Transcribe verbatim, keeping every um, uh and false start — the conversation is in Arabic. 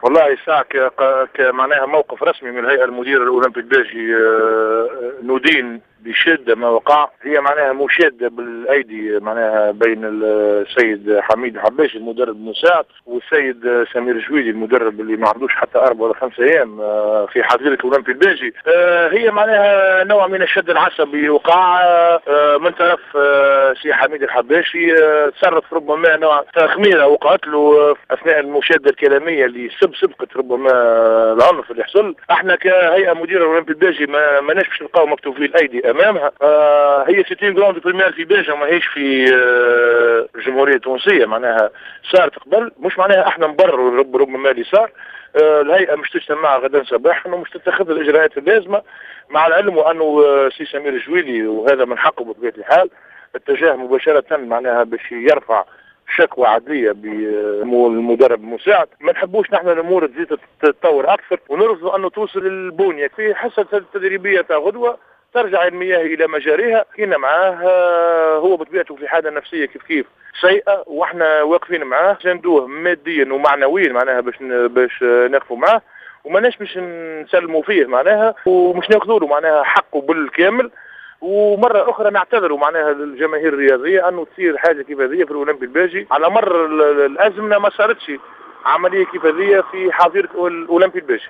والله ساعة معناها موقف رسمي من الهيئة المديرة الأولمبي البلجي ندين بشدة ما وقع. هي معناها مشادة بالأيدي معناها بين السيد حميد حباشي المدرب المساعد والسيد سمير جويدي المدرب اللي ما عندوش حتى أربع ولا خمسة أيام في حظيرة الأولمبي البلجي. هي معناها نوع من الشد العصبي وقع من طرف سي حميد الحباشي، تصرف ربما نوع تخميره وقعت له أثناء المشادة الكلامية اللي سب سبقت ربما العنف اللي حصل. احنا كهيئة مديرة الأولمبي البلجي ما ماناش باش نلقاو مكتوفي الأيدي امامها. آه هي ستين جراند بريمير في بلجيا ماهيش في آه الجمهوريه التونسيه، معناها صارت قبل، مش معناها احنا نبرروا رب ربما اللي صار. آه الهيئه مش تجتمع غدا صباحا ومش تتخذ الاجراءات اللازمه، مع العلم وانه آه سي سمير الجويلي وهذا من حقه بطبيعه الحال اتجاه مباشره معناها باش يرفع شكوى عدليه بالمدرب المساعد. ما نحبوش نحن الامور تزيد تتطور اكثر ونرفضوا انه توصل للبنيه في حصه التدريبيه تاع غدوه ترجع المياه الى مجاريها. كنا معاه هو بطبيعته في حاله نفسيه كيف كيف سيئه، واحنا واقفين معاه ساندوه ماديا ومعنويا معناها باش باش نقفوا معاه وماناش باش نسلموا فيه معناها ومش ناخذوا له معناها حقه بالكامل. ومره اخرى نعتذروا معناها للجماهير الرياضيه انه تصير حاجه كيف هذه في الاولمبي البلجي. على مر الازمنه ما صارتش عمليه كيف هذه في حظيره الاولمبي البلجي.